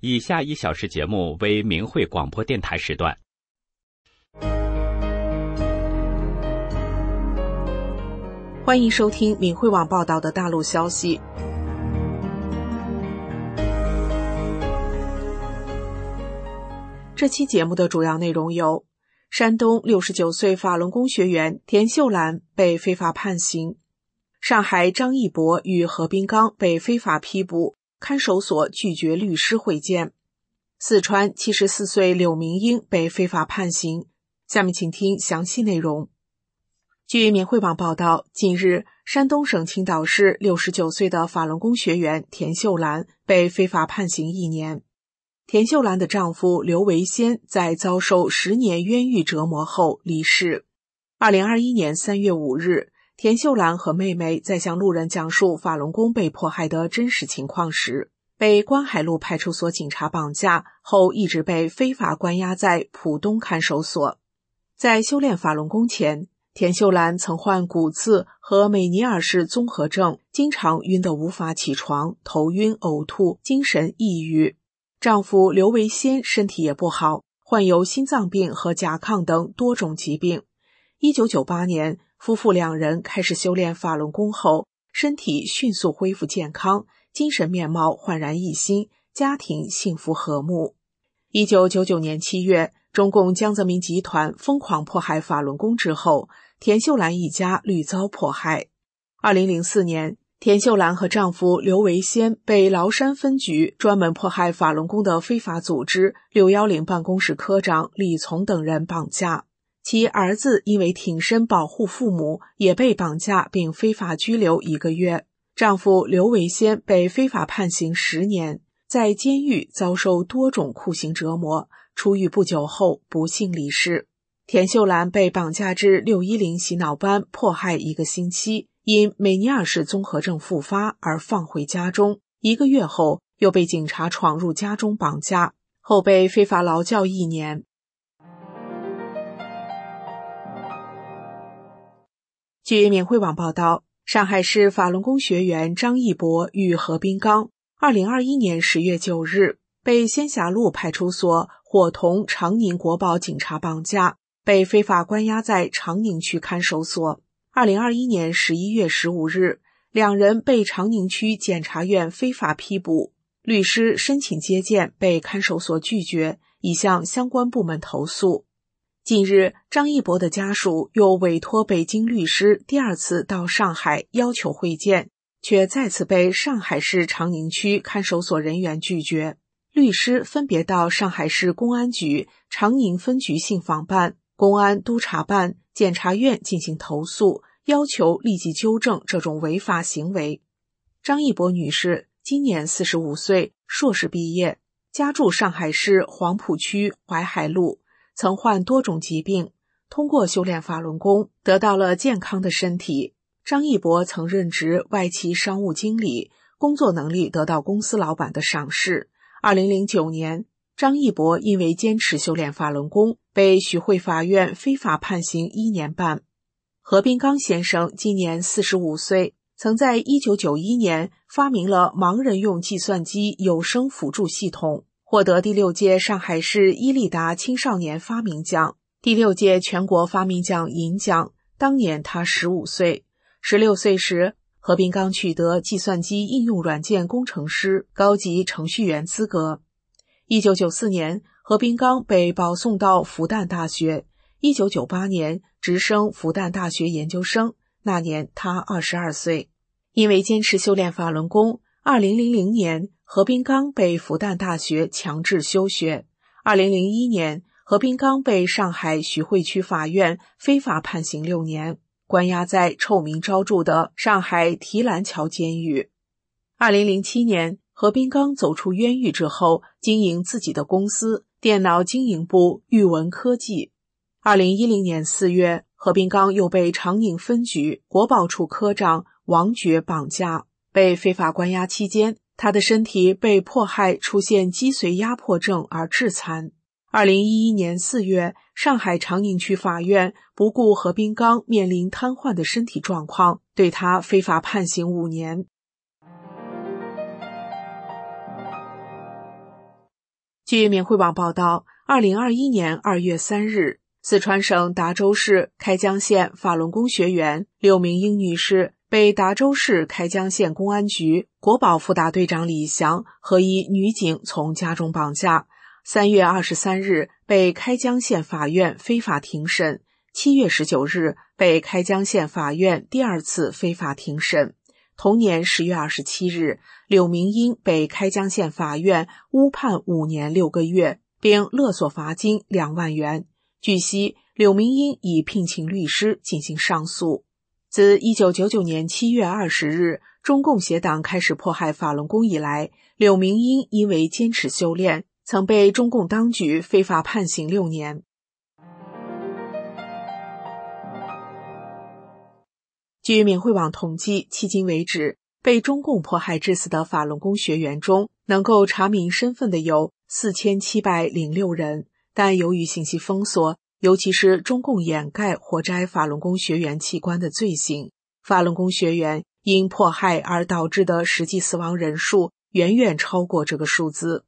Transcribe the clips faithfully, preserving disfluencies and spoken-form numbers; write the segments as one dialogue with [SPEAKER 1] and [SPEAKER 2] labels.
[SPEAKER 1] 以下一小时节目为明慧广播电台时段。
[SPEAKER 2] 欢迎收听明慧网报道的大陆消息。这期节目的主要内容有：山东六十九岁法轮功学员田秀兰被非法判刑；上海张义博与何斌刚被非法批捕，看守所拒绝律师会见；四川七十四岁柳明英被非法判刑。下面请听详细内容。据明慧网报道，近日，山东省青岛市六十九岁的法轮功学员田秀兰被非法判刑一年。田秀兰的丈夫刘维先在遭受十年冤狱折磨后离世。二零二一年三月五日，田秀兰和妹妹在向路人讲述法轮功被迫害的真实情况时，被关海路派出所警察绑架后，一直被非法关押在浦东看守所。在修炼法轮功前，田秀兰曾患骨刺和美尼尔氏综合症，经常晕得无法起床，头晕、呕吐、精神抑郁。丈夫刘维先身体也不好，患有心脏病和甲亢等多种疾病。一九九八年，夫妇两人开始修炼法轮功后，身体迅速恢复健康，精神面貌焕然一新，家庭幸福和睦。一九九九年七月，中共江泽民集团疯狂迫害法轮功之后，田秀兰一家屡遭迫害。二零零四年，田秀兰和丈夫刘维先被崂山分局专门迫害法轮功的非法组织六一零办公室科长李从等人绑架，其儿子因为挺身保护父母，也被绑架并非法拘留一个月。丈夫刘维先被非法判刑十年，在监狱遭受多种酷刑折磨，出狱不久后不幸离世。田秀兰被绑架至六一零洗脑班迫害一个星期，因美尼尔氏综合症复发而放回家中，一个月后又被警察闯入家中绑架，后被非法劳教一年。据明慧网报道，上海市法轮功学员张义博与何斌刚二零二一年十月九日被仙霞路派出所伙同长宁国保警察绑架，被非法关押在长宁区看守所。二零二一年十一月十五日，两人被长宁区检察院非法批捕，律师申请接见被看守所拒绝，已向相关部门投诉。近日，张义博的家属又委托北京律师第二次到上海要求会见，却再次被上海市长宁区看守所人员拒绝。律师分别到上海市公安局长宁分局信访办、公安督察办、检察院进行投诉，要求立即纠正这种违法行为。张义博女士今年四十五岁，硕士毕业，家住上海市黄浦区淮海路，曾患多种疾病，通过修炼法轮功得到了健康的身体。张义博曾任职外企商务经理，工作能力得到公司老板的赏识。二零零九年，张义博因为坚持修炼法轮功，被徐汇法院非法判刑一年半。何斌刚先生今年四十五岁，曾在一九九一年发明了盲人用计算机有声辅助系统，获得第六届上海市伊利达青少年发明奖、第六届全国发明奖银奖。当年他十五岁，十六岁时，何斌刚取得计算机应用软件工程师高级程序员资格。一九九四年，何斌刚被保送到复旦大学。一九九八年，直升复旦大学研究生，那年他二十二岁。因为坚持修炼法轮功，二零零零年，何斌刚被复旦大学强制休学。二零零一年，何斌刚被上海徐汇区法院非法判刑六年，关押在臭名昭著的上海提篮桥监狱。二零零七年，何斌刚走出冤狱之后，经营自己的公司电脑经营部裕文科技。二零一零年四月，何斌刚又被长宁分局国保处科长王觉绑架，被非法关押期间，他的身体被迫害出现脊髓压迫症而致残。二零一一年四月，上海长宁区法院不顾何斌刚面临瘫痪的身体状况，对他非法判刑五年。 据缅汇网报道，二零二一年二月三日，四川省达州市开江县法轮功学员柳明英女士被达州市开江县公安局国保副大队长李翔和一女警从家中绑架，三月二十三日被开江县法院非法庭审，七月十九日被开江县法院第二次非法庭审。同年十月二十七日，柳明英被开江县法院误判五年六个月，并勒索罚金两万元。据悉，柳明英已聘请律师进行上诉。自一九九九年七月二十日中共协党开始迫害法轮功以来，柳明英因为坚持修炼，曾被中共当局非法判刑六年。据缅汇网统计，迄今为止，被中共迫害致死的法轮功学员中，能够查明身份的有四千七百零六人，但由于信息封锁，尤其是中共掩盖活摘法轮功学员器官的罪行，法轮功学员因迫害而导致的实际死亡人数远远超过这个数字。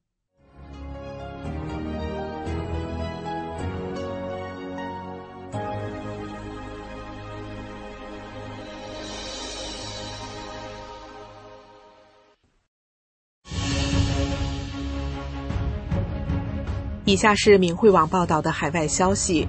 [SPEAKER 2] 以下是缅汇网报道的海外消息，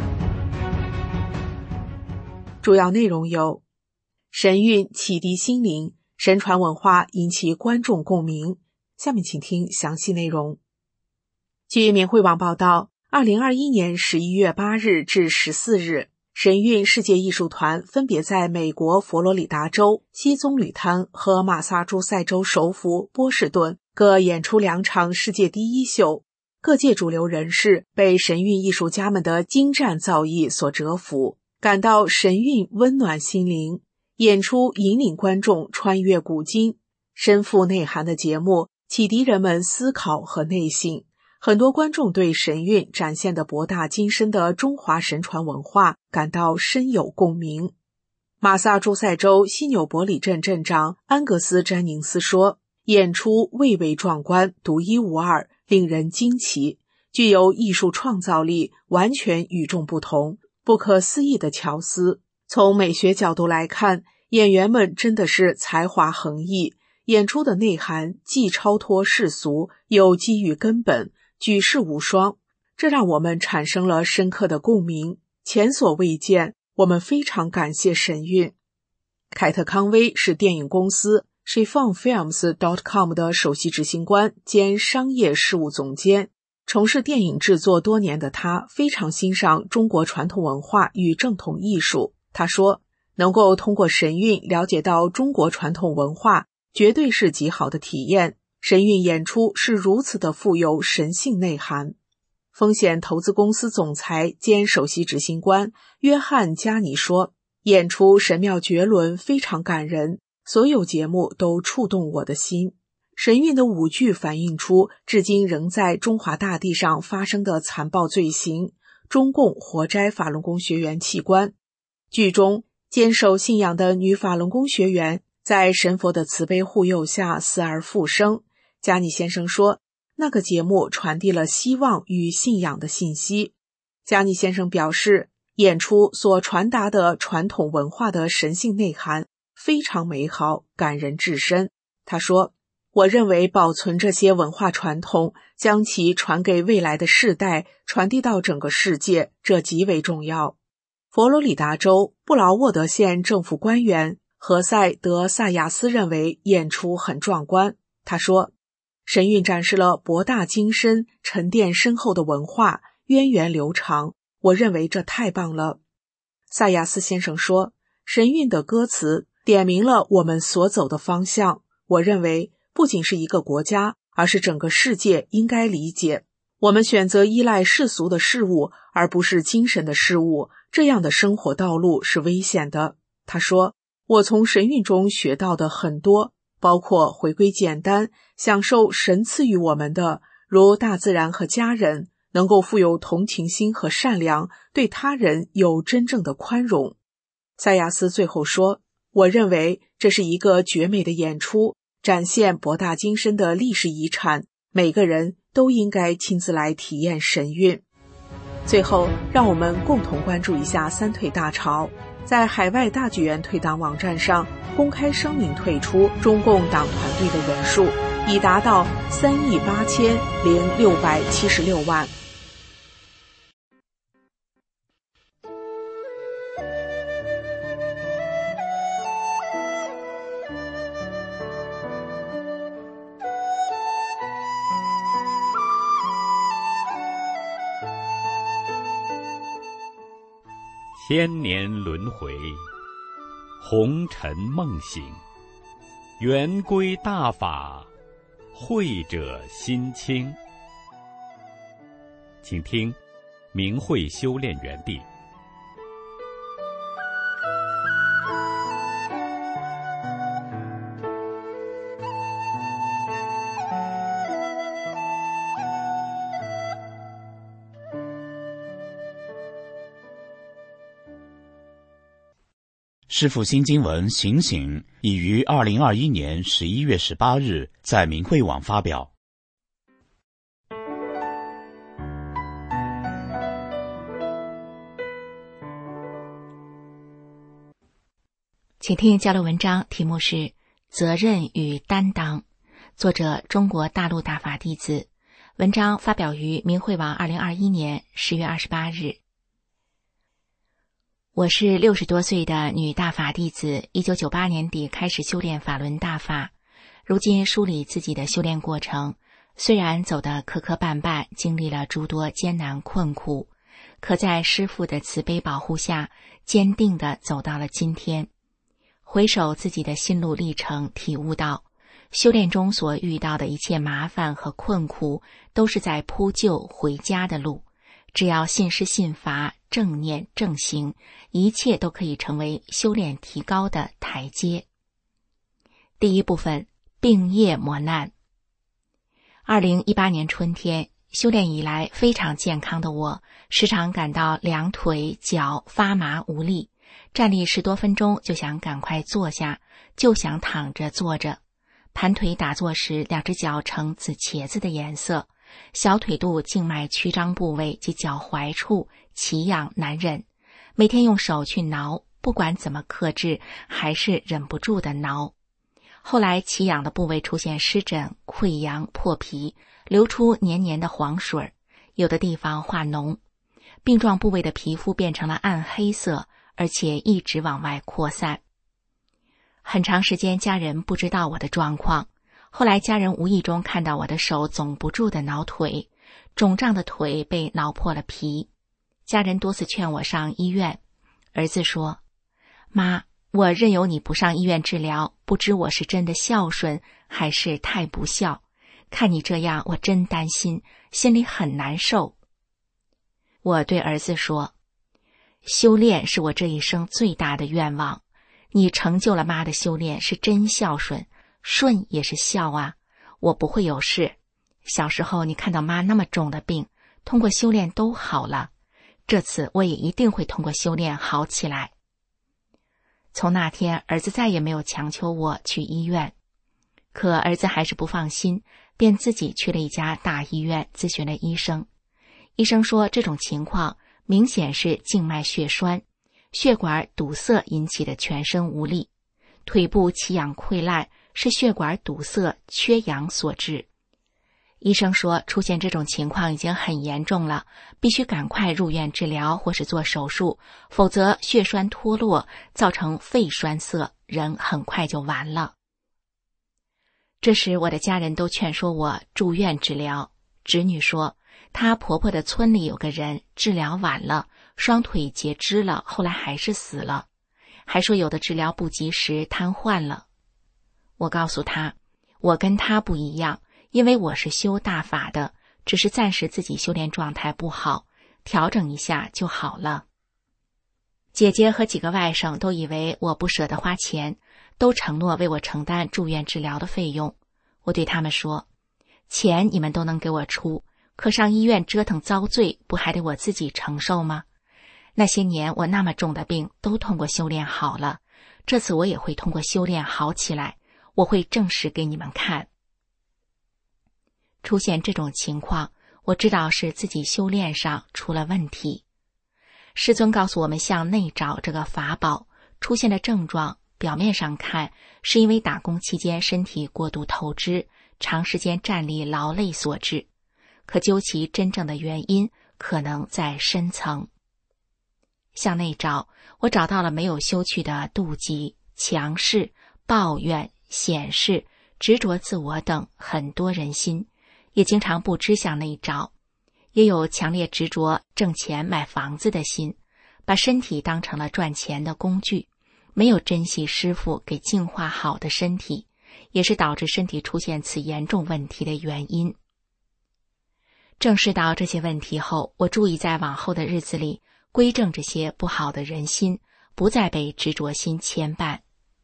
[SPEAKER 2] 主要内容有：神韵启迪心灵，神传文化引起观众共鸣。下面请听详细内容。据缅汇网报道，二零二一年十一月八日至十四日，神韵世界艺术团分别在美国佛罗里达州西棕榈滩和马萨诸塞州首府波士顿各演出两场世界第一秀。各界主流人士被神韵艺术家们的精湛造诣所折服，感到神韵温暖心灵。演出引领观众穿越古今，深富内涵的节目启迪人们思考和内省。很多观众对神韵展现的博大精深的中华神传文化感到深有共鸣。马萨诸塞州西纽伯里镇镇长安格斯·詹宁斯说，演出蔚为壮观，独一无二，令人惊奇，具有艺术创造力，完全与众不同，不可思议的巧思。从美学角度来看，演员们真的是才华横溢，演出的内涵既超脱世俗，又基于根本，举世无双，这让我们产生了深刻的共鸣，前所未见。我们非常感谢神韵。凯特·康威是电影公司 Chiffon Films dot com 的首席执行官兼商业事务总监，从事电影制作多年的他非常欣赏中国传统文化与正统艺术。他说，能够通过神韵了解到中国传统文化，绝对是极好的体验。神韵演出是如此的富有神性内涵。风险投资公司总裁兼首席执行官约翰·加尼说，演出神妙绝伦，非常感人，所有节目都触动我的心。神韵的舞剧反映出至今仍在中华大地上发生的残暴罪行，中共活摘法轮功学员器官。剧中坚守信仰的女法轮功学员在神佛的慈悲护佑下死而复生。加尼先生说，那个节目传递了希望与信仰的信息。加尼先生表示，演出所传达的传统文化的神性内涵非常美好，感人至深。他说，我认为保存这些文化传统，将其传给未来的世代，传递到整个世界，这极为重要。佛罗里达州布劳沃德县政府官员何塞·德萨亚斯认为演出很壮观。他说，神韵展示了博大精深、沉淀深厚的文化，源远流长，我认为这太棒了。萨亚斯先生说，神韵的歌词点明了我们所走的方向，我认为不仅是一个国家，而是整个世界应该理解，我们选择依赖世俗的事物，而不是精神的事物，这样的生活道路是危险的。他说，我从神韵中学到的很多，包括回归简单，享受神赐予我们的，如大自然和家人，能够富有同情心和善良，对他人有真正的宽容。塞亚斯最后说，我认为这是一个绝美的演出，展现博大精深的历史遗产，每个人都都应该亲自来体验神韵。最后，让我们共同关注一下三退大潮。在海外大剧院退党网站上公开声明退出中共党团队的人数已达到三亿八千零六百七十六万。
[SPEAKER 1] 千年轮回，红尘梦醒，圆规大法，慧者心清。请听明慧修炼园地。
[SPEAKER 3] 师父新经文醒醒已于二零二一年十一月十八日在明慧网发表。
[SPEAKER 4] 请听交流文章，题目是《责任与担当》，作者中国大陆大法弟子。文章发表于明慧网二零二一年十月二十八日。我是六十多岁的女大法弟子，一九九八年底开始修炼法轮大法，如今梳理自己的修炼过程，虽然走得磕磕绊绊，经历了诸多艰难困苦，可在师父的慈悲保护下，坚定地走到了今天。回首自己的心路历程，体悟到修炼中所遇到的一切麻烦和困苦，都是在铺就回家的路。只要信师信法，正念正行，一切都可以成为修炼提高的台阶。第一部分，病业磨难。二零一八年春天，修炼以来非常健康的我，时常感到两腿脚发麻无力，站立十多分钟就想赶快坐下，就想躺着坐着。盘腿打坐时，两只脚呈紫茄子的颜色，小腿肚静脉曲张部位及脚踝处奇痒难忍，每天用手去挠，不管怎么克制，还是忍不住的挠。后来奇痒的部位出现湿疹、溃疡、破皮，流出黏黏的黄水，有的地方化脓，病状部位的皮肤变成了暗黑色，而且一直往外扩散。很长时间家人不知道我的状况，后来家人无意中看到我的手总不住的挠腿，肿胀的腿被挠破了皮。家人多次劝我上医院，儿子说：妈，我任由你不上医院治疗，不知我是真的孝顺还是太不孝，看你这样我真担心，心里很难受。我对儿子说：修炼是我这一生最大的愿望，你成就了妈的修炼是真孝顺，顺也是孝啊，我不会有事。小时候你看到妈那么重的病，通过修炼都好了，这次我也一定会通过修炼好起来。从那天，儿子再也没有强求我去医院，可儿子还是不放心，便自己去了一家大医院咨询了医生。医生说这种情况明显是静脉血栓，血管堵塞引起的全身无力，腿部奇痒溃烂是血管堵塞缺氧所致。医生说出现这种情况已经很严重了，必须赶快入院治疗或是做手术，否则血栓脱落造成肺栓塞，人很快就完了。这时我的家人都劝说我住院治疗，侄女说她婆婆的村里有个人治疗晚了，双腿截肢了，后来还是死了，还说有的治疗不及时瘫痪了。我告诉她，我跟她不一样，因为我是修大法的，只是暂时自己修炼状态不好，调整一下就好了。姐姐和几个外甥都以为我不舍得花钱，都承诺为我承担住院治疗的费用。我对他们说，钱你们都能给我出，可上医院折腾遭罪，不还得我自己承受吗？那些年我那么重的病都通过修炼好了，这次我也会通过修炼好起来，我会证实给你们看。 出现这种情况，我知道是自己修炼上出了问题。师尊告诉我们，向内找这个法宝出现的症状，表面上看是因为打工期间身体过度透支，长时间站立劳累所致，可究其真正的原因可能在深层。向内找，我找到了没有修去的妒忌、强势、抱怨、显示、执着自我等很多人心，也经常不知向内找，也有强烈执着挣钱买房子的心，把身体当成了赚钱的工具，没有珍惜师父给净化好的身体，也是导致身体出现此严重问题的原因。正视到这些问题后，我注意在往后的日子里归正这些不好的人心，不再被执着心牵绊。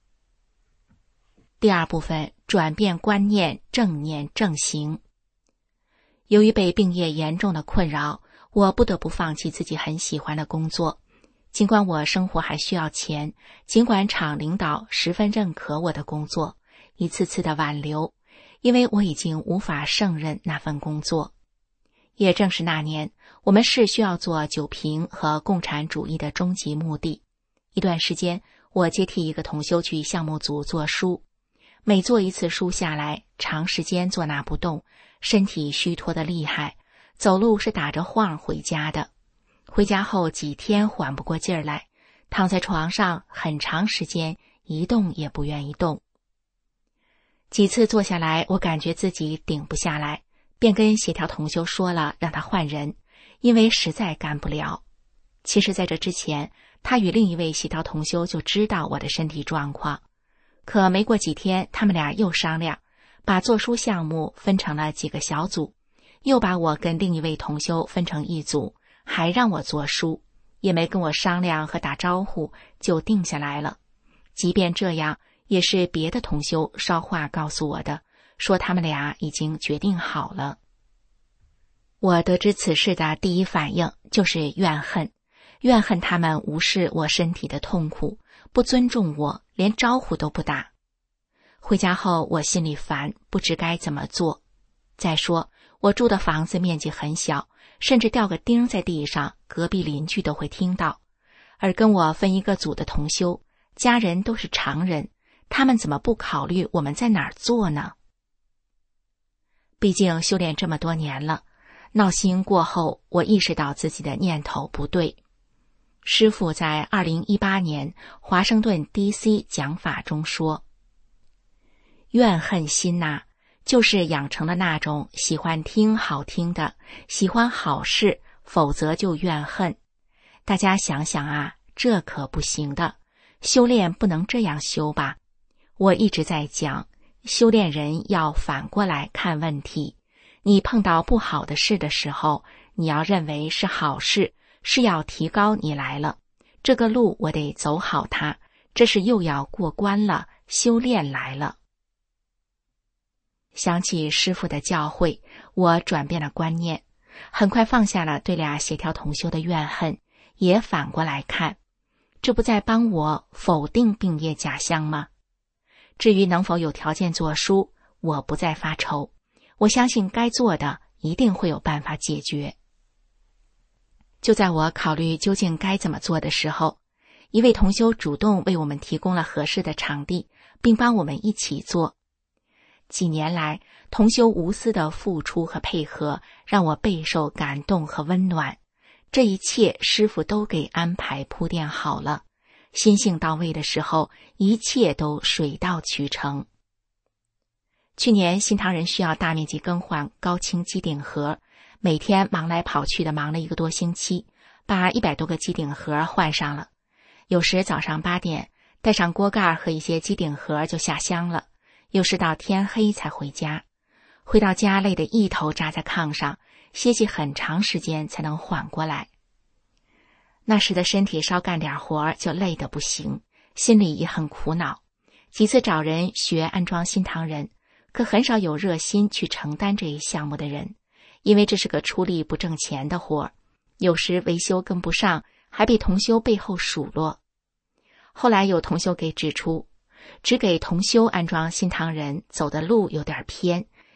[SPEAKER 4] 第二部分，转变观念，正念正行。由于被病业严重的困扰，我不得不放弃自己很喜欢的工作。尽管我生活还需要钱，尽管厂领导十分认可我的工作，一次次的挽留，因为我已经无法胜任那份工作。也正是那年，我们市需要做酒瓶和共产主义的终极目的。一段时间，我接替一个同修去项目组做书，每做一次书下来，长时间坐那不动，身体虚脱得厉害，走路是打着晃回家的。回家后几天缓不过劲儿来，躺在床上很长时间一动也不愿意动。几次坐下来，我感觉自己顶不下来，便跟协调同修说了让他换人，因为实在干不了。其实在这之前，他与另一位协调同修就知道我的身体状况，可没过几天，他们俩又商量，把做书项目分成了几个小组，又把我跟另一位同修分成一组，还让我做书，也没跟我商量和打招呼就定下来了。即便这样，也是别的同修捎话告诉我的，说他们俩已经决定好了。我得知此事的第一反应就是怨恨，怨恨他们无视我身体的痛苦，不尊重我，连招呼都不打。回家后我心里烦，不知该怎么做。再说我住的房子面积很小，甚至掉个钉在地上，隔壁邻居都会听到。而跟我分一个组的同修，家人都是常人，他们怎么不考虑我们在哪儿做呢？毕竟修炼这么多年了，闹心过后，我意识到自己的念头不对。师父在二零一八年华盛顿 D C 讲法中说，怨恨心呐、啊，就是养成了那种喜欢听好听的，喜欢好事，否则就怨恨。大家想想啊，这可不行的，修炼不能这样修吧。我一直在讲，修炼人要反过来看问题，你碰到不好的事的时候，你要认为是好事，是要提高你来了，这个路我得走好它，这是又要过关了，修炼来了。想起师父的教诲，我转变了观念，很快放下了对俩协调同修的怨恨，也反过来看，这不在帮我否定病业假象吗？至于能否有条件做书，我不再发愁，我相信该做的一定会有办法解决。就在我考虑究竟该怎么做的时候，一位同修主动为我们提供了合适的场地，并帮我们一起做。几年来，同修无私的付出和配合，让我备受感动和温暖。这一切师父都给安排铺垫好了，心性到位的时候，一切都水到渠成。去年新唐人需要大面积更换高清机顶盒，每天忙来跑去的忙了一个多星期，把一百多个机顶盒换上了。有时早上八点带上锅盖和一些机顶盒就下乡了，有时到天黑才回家。回到家累得一头扎在炕上，歇息很长时间才能缓过来。那时的身体稍干点活就累得不行，心里也很苦恼。几次找人学安装新唐人，可很少有热心去承担这一项目的人，因为这是个出力不挣钱的活，有时维修跟不上，还被同修背后数落。后来有同修给指出，只给同修安装新唐人走的路有点偏，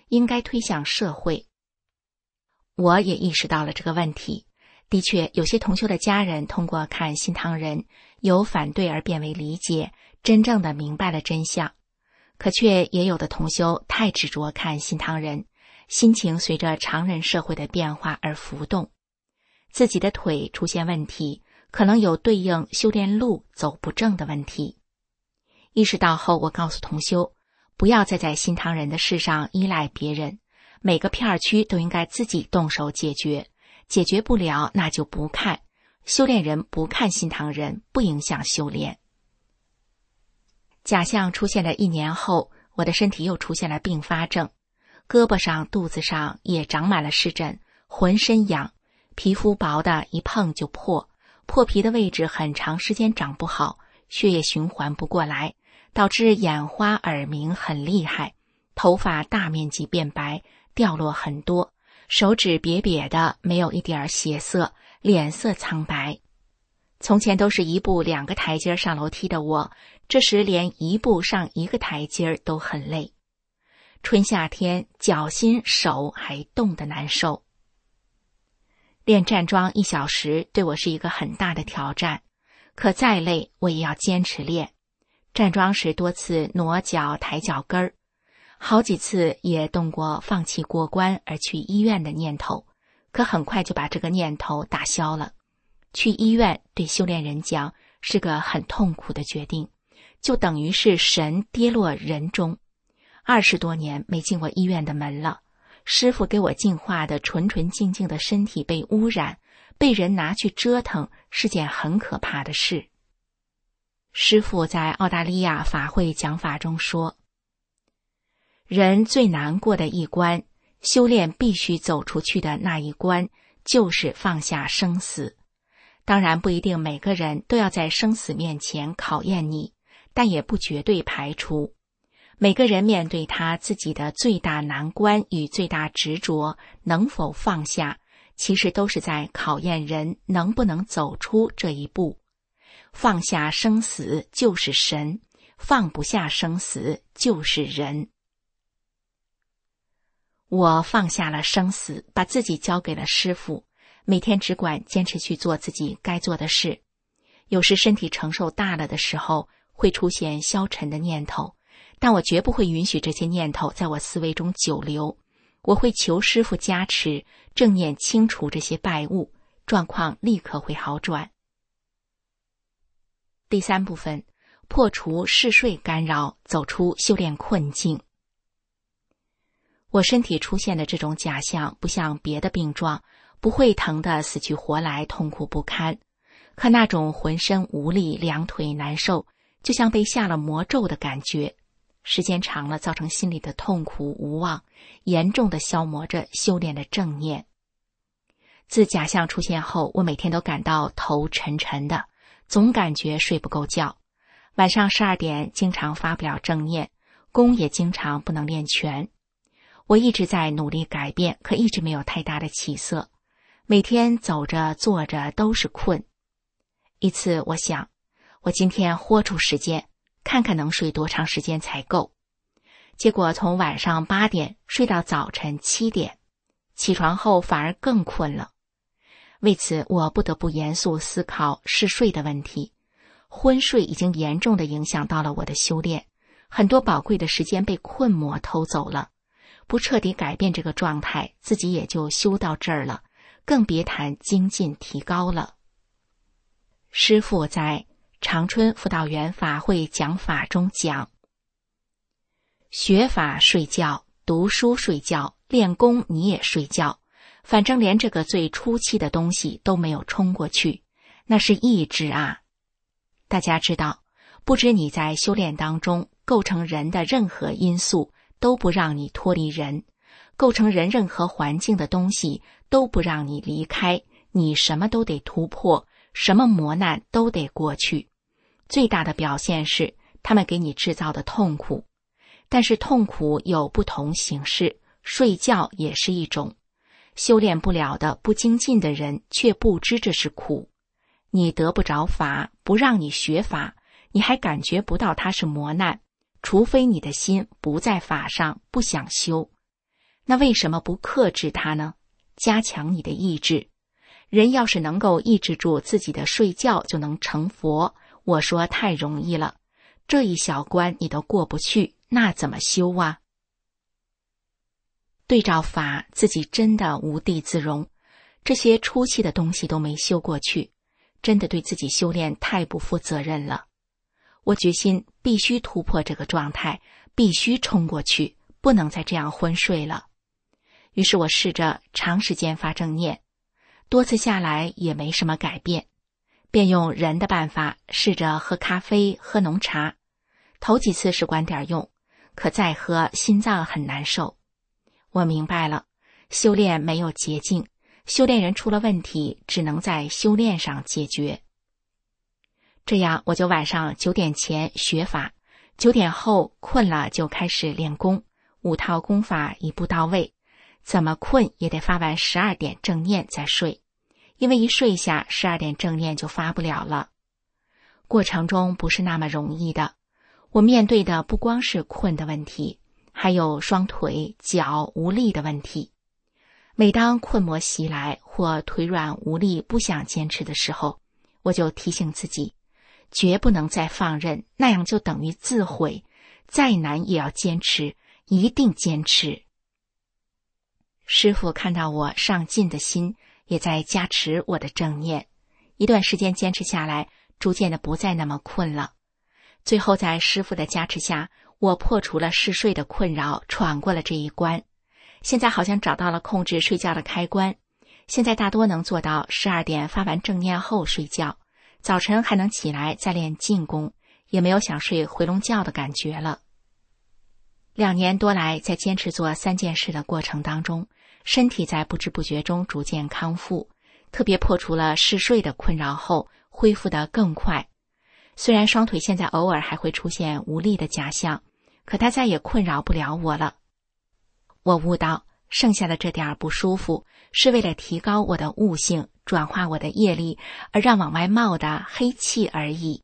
[SPEAKER 4] 应该推向社会。我也意识到了这个问题。的确，有些同修的家人通过看新唐人，由反对而变为理解，真正的明白了真相。可却也有的同修太执着看新唐人，心情随着常人社会的变化而浮动。自己的腿出现问题，可能有对应修炼路走不正的问题。意识到后，我告诉同修，不要再在新唐人的事上依赖别人，每个片区都应该自己动手解决，解决不了那就不看。修炼人不看新唐人，不影响修炼。假象出现了一年后，我的身体又出现了并发症，胳膊上、肚子上也长满了湿疹，浑身痒，皮肤薄的一碰就破，破皮的位置很长时间长不好，血液循环不过来，导致眼花耳鸣很厉害，头发大面积变白，掉落很多，手指瘪瘪的，没有一点血色，脸色苍白。从前都是一步两个台阶上楼梯的我，这时连一步上一个台阶都很累。春夏天脚心手还冻得难受。练站桩一小时对我是一个很大的挑战，可再累我也要坚持练。站桩时多次挪脚抬脚跟儿，好几次也动过放弃过关而去医院的念头，可很快就把这个念头打消了。去医院对修炼人讲是个很痛苦的决定，就等于是神跌落人中。二十多年没进过医院的门了，师父给我净化的纯纯净净的身体被污染，被人拿去折腾，是件很可怕的事。师父在澳大利亚法会讲法中说，人最难过的一关，修炼必须走出去的那一关，就是放下生死。当然不一定每个人都要在生死面前考验你，但也不绝对排除。每个人面对他自己的最大难关与最大执着能否放下，其实都是在考验人能不能走出这一步。放下生死就是神，放不下生死就是人。我放下了生死，把自己交给了师父，每天只管坚持去做自己该做的事。有时身体承受大了的时候，会出现消沉的念头，但我绝不会允许这些念头在我思维中久留。我会求师父加持，正念清除这些败物，状况立刻会好转。第三部分，破除嗜睡干扰，走出修炼困境。我身体出现的这种假象不像别的病状，不会疼得死去活来，痛苦不堪。可那种浑身无力，两腿难受，就像被下了魔咒的感觉，时间长了造成心里的痛苦无望，严重的消磨着修炼的正念。自假象出现后，我每天都感到头沉沉的，总感觉睡不够觉。晚上十二点经常发不了正念，功也经常不能练全。我一直在努力改变，可一直没有太大的起色。每天走着坐着都是困。一次我想，我今天豁出时间，看看能睡多长时间才够。结果从晚上八点睡到早晨七点，起床后反而更困了。为此我不得不严肃思考嗜睡的问题。昏睡已经严重地影响到了我的修炼，很多宝贵的时间被困魔偷走了。不彻底改变这个状态，自己也就修到这儿了，更别谈精进提高了。师父在长春辅导员法会讲法中讲，学法睡觉，读书睡觉，练功你也睡觉，反正连这个最初期的东西都没有冲过去，那是意志啊。大家知道，不知你在修炼当中构成人的任何因素都不让你脱离人，构成人任何环境的东西都不让你离开，你什么都得突破，什么磨难都得过去。最大的表现是他们给你制造的痛苦，但是痛苦有不同形式，睡觉也是一种。修炼不了的不精进的人却不知这是苦。你得不着法，不让你学法，你还感觉不到它是磨难，除非你的心不在法上，不想修。 那为什么不克制它呢？加强你的意志。人要是能够抑制住自己的睡觉，就能成佛。我说太容易了，这一小关你都过不去，那怎么修啊？对照法，自己真的无地自容，这些初期的东西都没修过去，真的对自己修炼太不负责任了。我决心必须突破这个状态，必须冲过去，不能再这样昏睡了。于是我试着长时间发正念，多次下来也没什么改变，便用人的办法试着喝咖啡、喝浓茶。头几次是管点用，可再喝心脏很难受。我明白了，修炼没有捷径，修炼人出了问题，只能在修炼上解决。这样我就晚上九点前学法，九点后困了就开始练功，五套功法一步到位，怎么困也得发完十二点正念再睡，因为一睡下十二点正念就发不了了。过程中不是那么容易的，我面对的不光是困的问题，还有双腿脚无力的问题。每当困魔袭来或腿软无力不想坚持的时候，我就提醒自己，绝不能再放任，那样就等于自毁，再难也要坚持，一定坚持。师父看到我上进的心，也在加持我的正念。一段时间坚持下来，逐渐的不再那么困了。最后在师父的加持下，我破除了嗜睡的困扰，闯过了这一关。现在好像找到了控制睡觉的开关，现在大多能做到十二点发完正念后睡觉，早晨还能起来再练静功，也没有想睡回笼觉的感觉了。两年多来，在坚持做三件事的过程当中，身体在不知不觉中逐渐康复，特别破除了嗜睡的困扰后，恢复得更快。虽然双腿现在偶尔还会出现无力的假象，可它再也困扰不了我了。我悟到，剩下的这点不舒服，是为了提高我的悟性，转化我的业力，而让往外冒的黑气而已。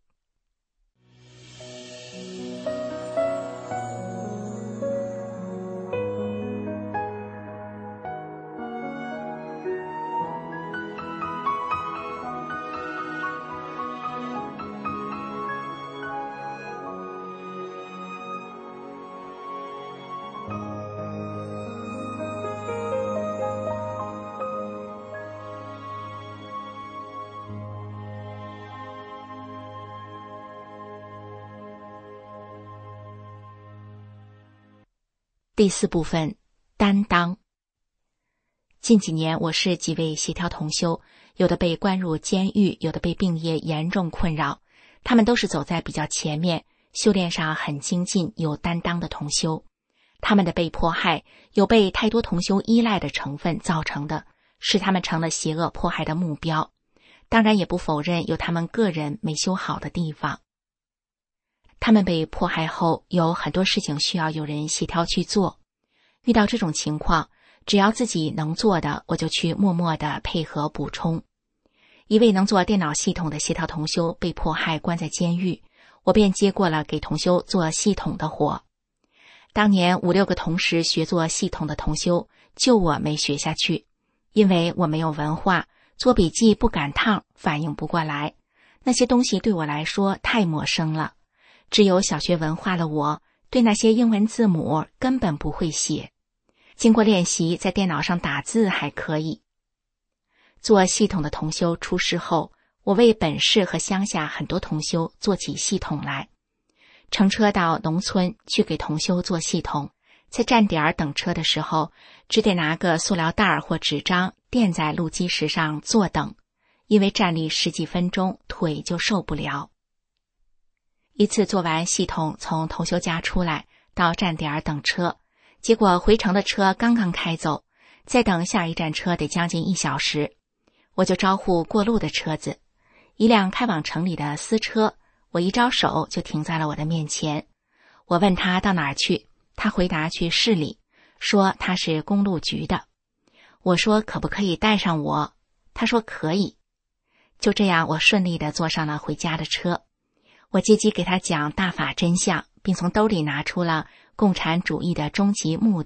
[SPEAKER 4] 第四部分，担当。近几年我是几位协调同修，有的被关入监狱，有的被病业严重困扰，他们都是走在比较前面，修炼上很精进有担当的同修。他们的被迫害有被太多同修依赖的成分造成的，使他们成了邪恶迫害的目标。当然也不否认有他们个人没修好的地方。他们被迫害后，有很多事情需要有人协调去做。遇到这种情况，只要自己能做的，我就去默默地配合补充。一位能做电脑系统的协调同修被迫害关在监狱，我便接过了给同修做系统的活。当年五六个同时学做系统的同修，就我没学下去，因为我没有文化，做笔记不赶趟，反应不过来。那些东西对我来说太陌生了。只有小学文化的我，对那些英文字母根本不会写。经过练习，在电脑上打字还可以。做系统的同修出事后，我为本市和乡下很多同修做起系统来。乘车到农村去给同修做系统，在站点等车的时候，只得拿个塑料袋或纸张垫在路基石上坐等，因为站立十几分钟腿就受不了。一次做完系统，从同修家出来，到站点等车，结果回程的车刚刚开走，再等下一站车得将近一小时。我就招呼过路的车子，一辆开往城里的私车，我一招手就停在了我的面前。我问他到哪儿去，他回答去市里，说他是公路局的。我说可不可以带上我，他说可以。就这样，我顺利地坐上了回家的车。我借机给他讲大法真相，并从兜里拿出了共产主义的终极目的，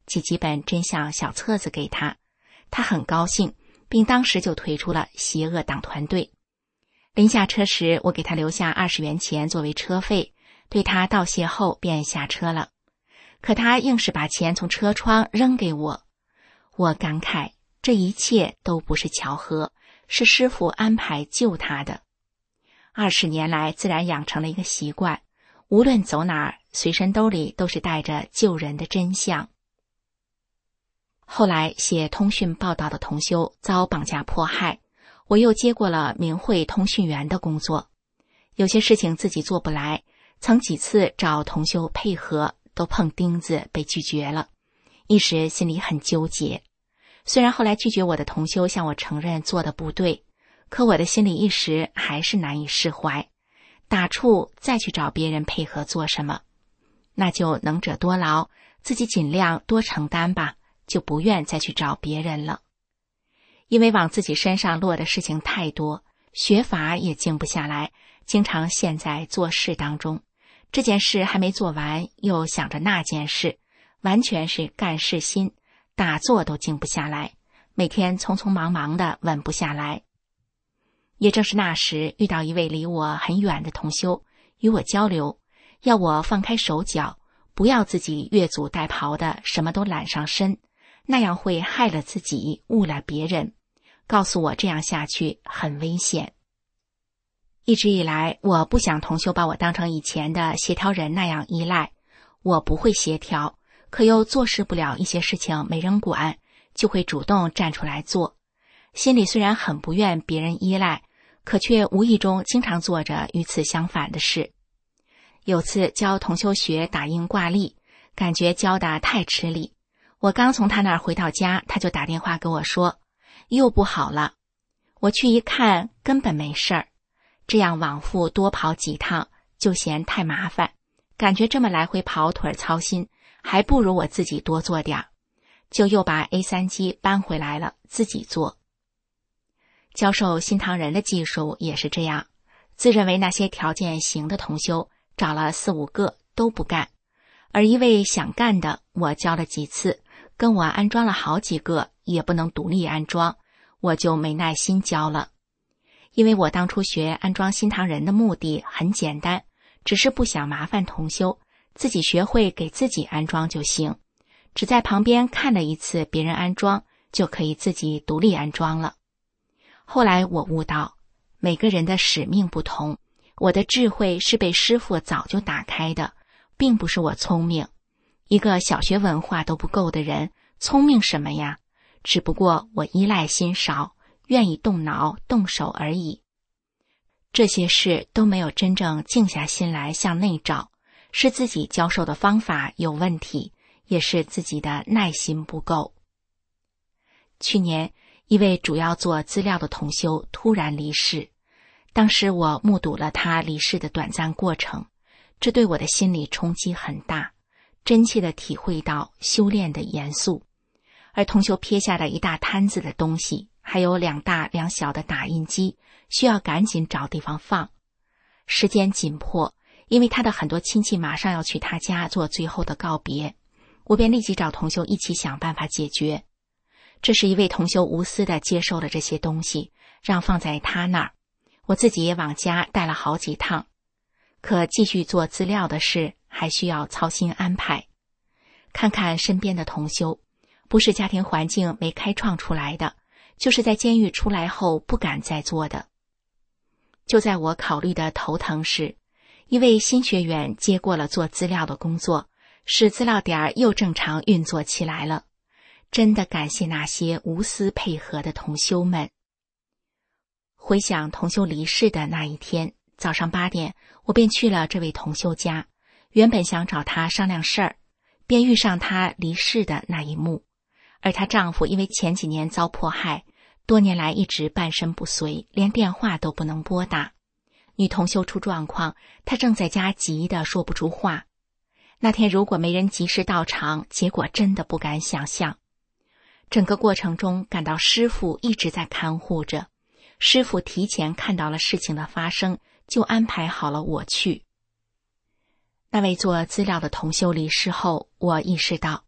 [SPEAKER 4] 寄几本真相小册子给他，他很高兴，并当时就退出了邪恶党团队。临下车时，我给他留下二十元钱作为车费，对他道谢后便下车了。可他硬是把钱从车窗扔给我。我感慨，这一切都不是巧合，是师父安排救他的。二十年来自然养成了一个习惯，无论走哪儿，随身兜里都是带着救人的真相。后来写通讯报道的同修遭绑架迫害，我又接过了明慧通讯员的工作。有些事情自己做不来，曾几次找同修配合，都碰钉子被拒绝了，一时心里很纠结。虽然后来拒绝我的同修向我承认做的不对，可我的心里一时还是难以释怀，打怵再去找别人配合做什么，那就能者多劳，自己尽量多承担吧，就不愿再去找别人了。因为往自己身上落的事情太多，学法也静不下来，经常陷在做事当中，这件事还没做完，又想着那件事，完全是干事心，打坐都静不下来，每天匆匆忙忙的稳不下来。也正是那时遇到一位离我很远的同修，与我交流，要我放开手脚，不要自己越俎代庖的什么都揽上身，那样会害了自己，误了别人，告诉我这样下去很危险。一直以来，我不想同修把我当成以前的协调人那样依赖，我不会协调，可又做事不了一些事情没人管，就会主动站出来做。心里虽然很不愿别人依赖，可却无意中经常做着与此相反的事。有次教同修学打印挂历，感觉教得太吃力，我刚从他那儿回到家，他就打电话跟我说又不好了。我去一看，根本没事儿。这样往复多跑几趟就嫌太麻烦，感觉这么来回跑腿操心，还不如我自己多做点，就又把 A 三 机搬回来了，自己做。教授新唐人的技术也是这样，自认为那些条件行的同修找了四五个都不干，而一位想干的，我教了几次，跟我安装了好几个，也不能独立安装，我就没耐心教了。因为我当初学安装新唐人的目的很简单，只是不想麻烦同修，自己学会给自己安装就行，只在旁边看了一次别人安装，就可以自己独立安装了。后来我悟到，每个人的使命不同，我的智慧是被师父早就打开的，并不是我聪明。一个小学文化都不够的人，聪明什么呀？只不过我依赖心少，愿意动脑动手而已。这些事都没有真正静下心来向内找，是自己教授的方法有问题，也是自己的耐心不够。去年一位主要做资料的同修突然离世，当时我目睹了他离世的短暂过程，这对我的心理冲击很大，真切地体会到修炼的严肃。而同修撇下了一大摊子的东西，还有两大两小的打印机，需要赶紧找地方放。时间紧迫，因为他的很多亲戚马上要去他家做最后的告别，我便立即找同修一起想办法解决。这是一位同修无私地接受了这些东西，让放在他那儿，我自己也往家带了好几趟。可继续做资料的事还需要操心安排。看看身边的同修，不是家庭环境没开创出来的，就是在监狱出来后不敢再做的。就在我考虑的头疼时，一位新学员接过了做资料的工作，使资料点又正常运作起来了。真的感谢那些无私配合的同修们。回想同修离世的那一天，早上八点，我便去了这位同修家，原本想找他商量事儿，便遇上他离世的那一幕。而她丈夫因为前几年遭迫害，多年来一直半身不遂，连电话都不能拨打。女同修出状况，她正在家急得说不出话。那天如果没人及时到场，结果真的不敢想象。整个过程中感到师父一直在看护着，师父提前看到了事情的发生，就安排好了我去。那位做资料的同修离世后，我意识到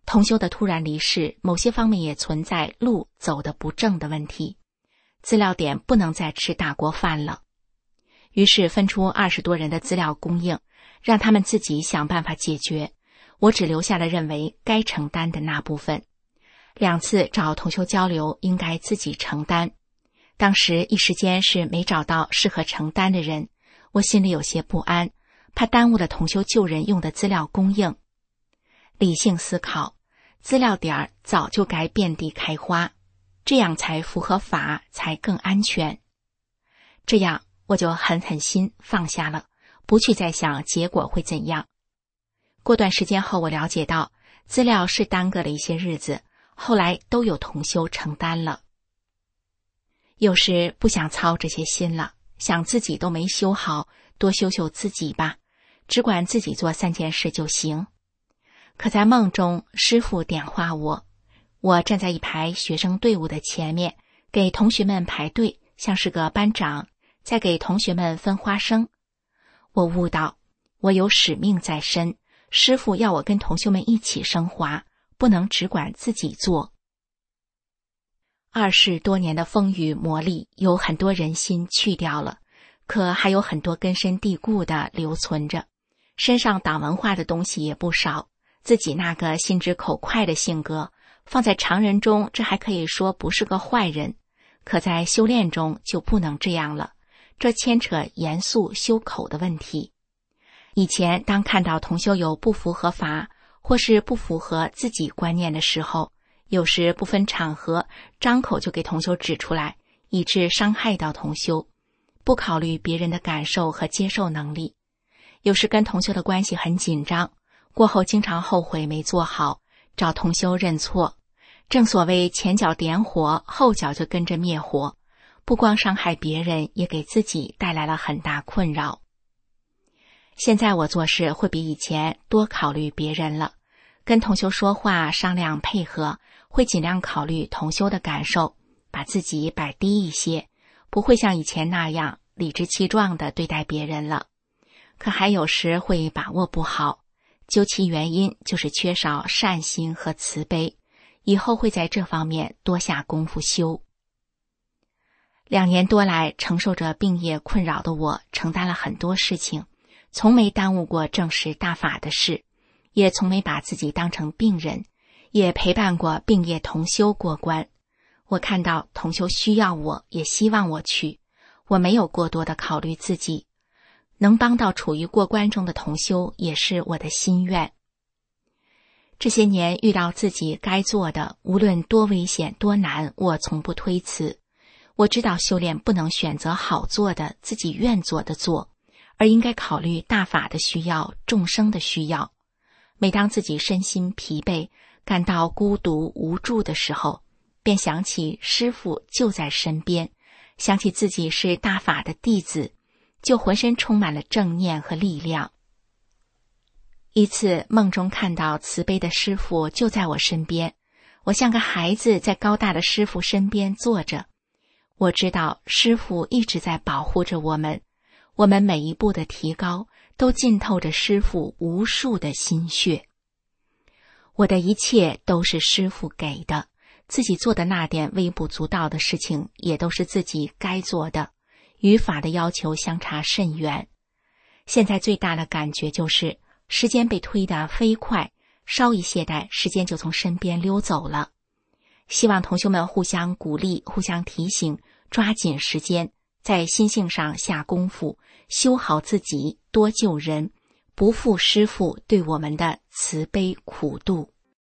[SPEAKER 4] 同修的突然离世，某些方面也存在路走得不正的问题，资料点不能再吃大锅饭了。于是分出二十多人的资料供应，让他们自己想办法解决。我只留下了认为该承担的那部分。两次找同修交流应该自己承担，当时一时间是没找到适合承担的人，我心里有些不安，怕耽误了同修救人用的资料供应。理性思考，资料点早就该遍地开花，这样才符合法，才更安全。这样我就狠狠心放下了，不去再想结果会怎样。过段时间后，我了解到资料是耽搁了一些日子，后来都有同修承担了。有时不想操这些心了，想自己都没修好，多修修自己吧，只管自己做三件事就行。可在梦中，师父点化我，我站在一排学生队伍的前面，给同学们排队，像是个班长，在给同学们分花生。我悟到，我有使命在身，师父要我跟同学们一起升华，不能只管自己做。二十多年的风雨磨砺，有很多人心去掉了，可还有很多根深蒂固的留存着，身上党文化的东西也不少。自己那个心直口快的性格，放在常人中，这还可以说不是个坏人，可在修炼中就不能这样了，这牵扯严肃修口的问题。以前当看到同修有不符合法，或是不符合自己观念的时候，有时不分场合，张口就给同修指出来，以致伤害到同修，不考虑别人的感受和接受能力。有时跟同修的关系很紧张，过后经常后悔没做好，找同修认错。正所谓前脚点火，后脚就跟着灭火，不光伤害别人，也给自己带来了很大困扰。现在我做事会比以前多考虑别人了，跟同修说话商量配合，会尽量考虑同修的感受，把自己摆低一些，不会像以前那样理直气壮地对待别人了。可还有时会把握不好，究其原因就是缺少善心和慈悲，以后会在这方面多下功夫修。两年多来承受着病业困扰的我，承担了很多事情，从没耽误过正视大法的事，也从没把自己当成病人，也陪伴过病业同修过关。我看到同修需要我，也希望我去，我没有过多的考虑自己，能帮到处于过关中的同修也是我的心愿。这些年遇到自己该做的，无论多危险多难，我从不推辞。我知道修炼不能选择好做的，自己愿做的做，而应该考虑大法的需要，众生的需要。每当自己身心疲惫，感到孤独无助的时候，便想起师父就在身边，想起自己是大法的弟子，就浑身充满了正念和力量。一次梦中看到慈悲的师父就在我身边，我像个孩子在高大的师父身边坐着。我知道师父一直在保护着我们，我们每一步的提高都浸透着师父无数的心血。我的一切都是师父给的，自己做的那点微不足道的事情也都是自己该做的，与法的要求相差甚远。现在最大的感觉就是时间被推得飞快，稍一懈怠，时间就从身边溜走了。希望同修们互相鼓励，互相提醒，抓紧时间，在心性上下功夫，修好自己，多救人，不负师父对我们的慈悲苦度。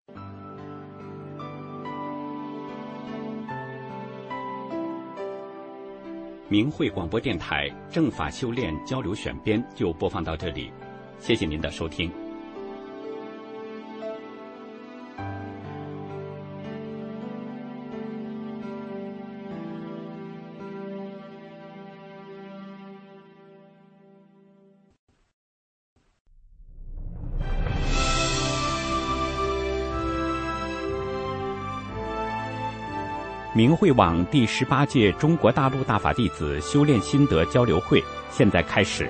[SPEAKER 1] 明慧广播电台正法修炼交流选编就播放到这里，谢谢您的收听。明慧网第十八届中国大陆大法弟子修炼心得交流会现在开始。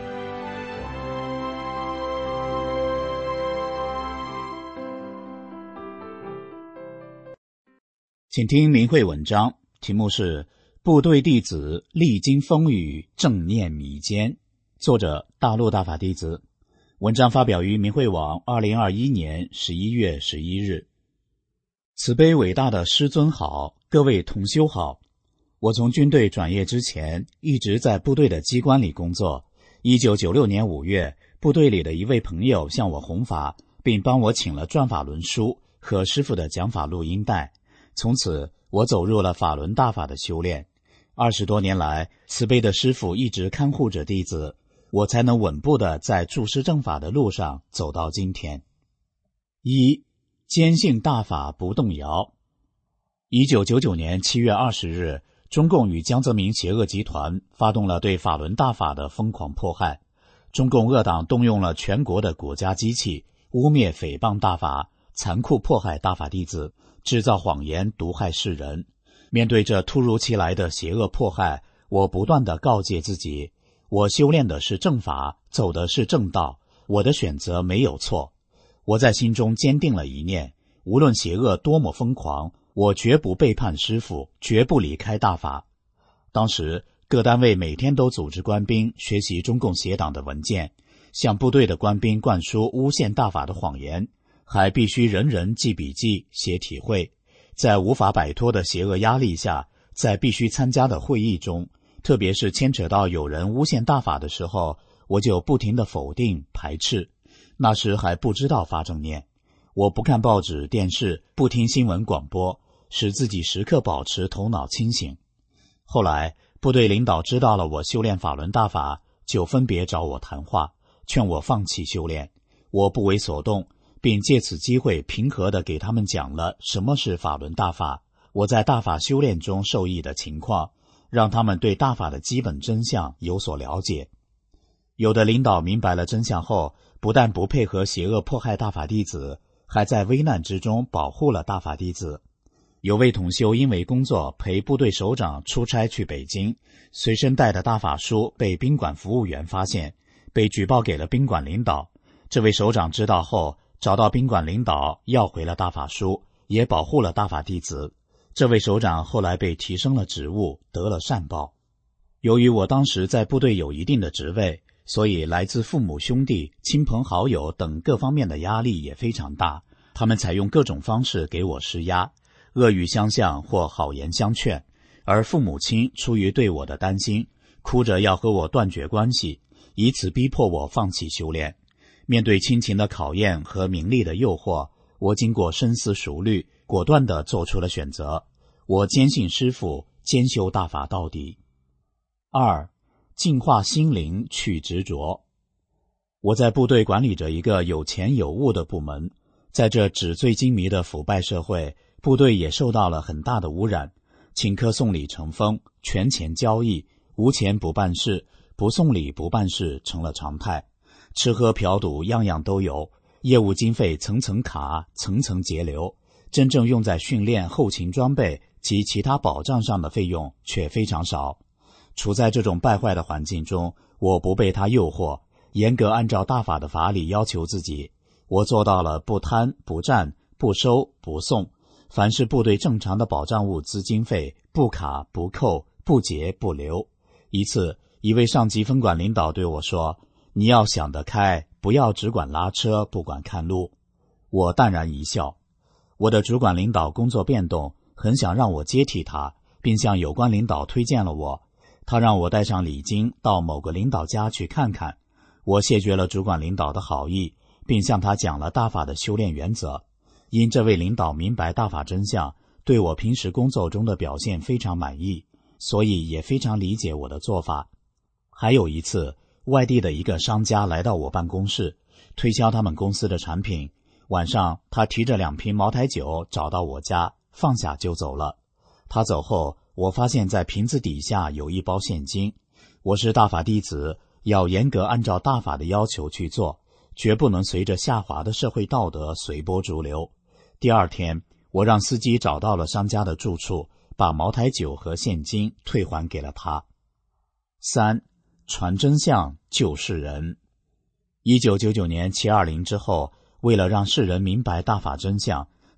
[SPEAKER 3] 请听明慧文章，题目是部队弟子历经风雨，正念弥坚，作者大陆大法弟子。文章发表于明慧网二零二一年十一月十一日。慈悲伟大的师尊好，各位同修好。我从军队转业之前一直在部队的机关里工作。一九九六年五月，部队里的一位朋友向我弘法，并帮我请了转法轮书和师父的讲法录音带。从此我走入了法轮大法的修炼。二十多年来，慈悲的师父一直看护着弟子，我才能稳步地在助师正法的路上走到今天。一、坚信大法不动摇。一九九九年七月二十日，中共与江泽民邪恶集团发动了对法轮大法的疯狂迫害。中共恶党动用了全国的国家机器，污蔑诽谤大法，残酷迫害大法弟子，制造谎言毒害世人。面对这突如其来的邪恶迫害，我不断地告诫自己，我修炼的是正法，走的是正道，我的选择没有错。我在心中坚定了一念，无论邪恶多么疯狂，我绝不背叛师父，绝不离开大法。当时各单位每天都组织官兵学习中共邪党的文件，向部队的官兵灌输诬陷大法的谎言，还必须人人记笔记写体会。在无法摆脱的邪恶压力下，在必须参加的会议中，特别是牵扯到有人诬陷大法的时候，我就不停地否定排斥。那时还不知道发正念，我不看报纸电视，不听新闻广播，使自己时刻保持头脑清醒。后来部队领导知道了我修炼法轮大法，就分别找我谈话，劝我放弃修炼。我不为所动，并借此机会平和地给他们讲了什么是法轮大法，我在大法修炼中受益的情况，让他们对大法的基本真相有所了解。有的领导明白了真相后，不但不配合邪恶迫害大法弟子，还在危难之中保护了大法弟子。有位同修因为工作陪部队首长出差去北京，随身带的大法书被宾馆服务员发现，被举报给了宾馆领导。这位首长知道后，找到宾馆领导要回了大法书，也保护了大法弟子。这位首长后来被提升了职务，得了善报。由于我当时在部队有一定的职位，所以来自父母兄弟、亲朋好友等各方面的压力也非常大，他们采用各种方式给我施压，恶语相向或好言相劝，而父母亲出于对我的担心，哭着要和我断绝关系，以此逼迫我放弃修炼。面对亲情的考验和名利的诱惑，我经过深思熟虑，果断地做出了选择。我坚信师父，坚修大法到底。二、净化心灵，去执着。我在部队管理着一个有钱有物的部门，在这纸醉金迷的腐败社会，部队也受到了很大的污染。请客送礼成风，权钱交易，无钱不办事，不送礼不办事成了常态。吃喝嫖赌样样都有，业务经费层层卡，层层节流，真正用在训练、后勤装备及其他保障上的费用却非常少。处在这种败坏的环境中，我不被它诱惑，严格按照大法的法理要求自己。我做到了不贪不占，不收不送，凡是部队正常的保障物资经费，不卡不扣，不节不留。一次，一位上级分管领导对我说，你要想得开，不要只管拉车，不管看路。我淡然一笑。我的主管领导工作变动，很想让我接替他，并向有关领导推荐了我。他让我带上礼金到某个领导家去看看。我谢绝了主管领导的好意，并向他讲了大法的修炼原则。因这位领导明白大法真相，对我平时工作中的表现非常满意，所以也非常理解我的做法。还有一次，外地的一个商家来到我办公室，推销他们公司的产品。晚上，他提着两瓶茅台酒找到我家，放下就走了。他走后，我发现在瓶子底下有一包现金。我是大法弟子，要严格按照大法的要求去做，绝不能随着下滑的社会道德随波逐流。第二天，我让司机找到了商家的住处，把茅台酒和现金退还给了他。三、传真相，救世人。一九九九年七二零之后，为了让世人明白大法真相，